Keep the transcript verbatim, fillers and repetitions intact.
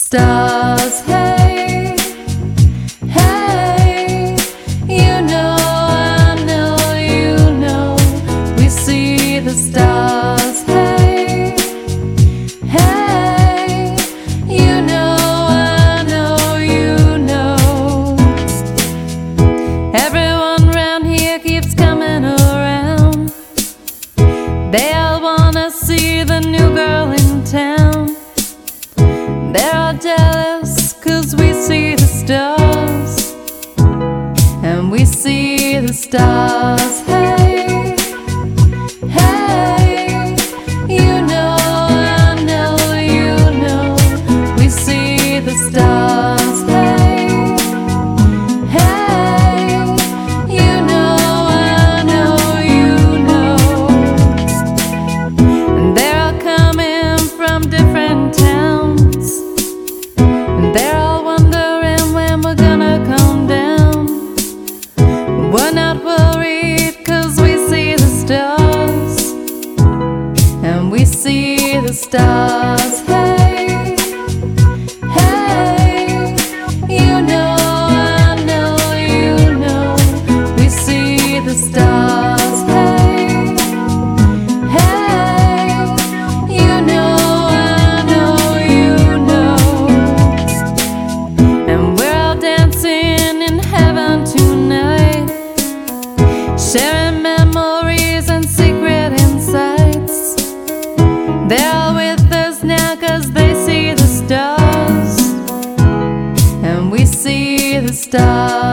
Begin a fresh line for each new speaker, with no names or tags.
Stars, hey, hey, you know, I know, you know, we see the stars, hey, hey, you know, I know, you know. Everyone around here keeps coming around. They all wanna see the new girl in town. They're all jealous 'cause we see the stars, and we see the stars, hey, hey, you know, I know, you know, we see the stars, hey, hey, you know, I know, you know. And they're all coming from different towns. They're all wondering when we're gonna come down. We're not worried 'cause we see the stars, and we see the stars, hey, hey, you know, I know, you know, we see the stars, hey, hey, you know, I know, you know. Sharing memories and secret insights. They're all with us now 'cause they see the stars, and we see the stars.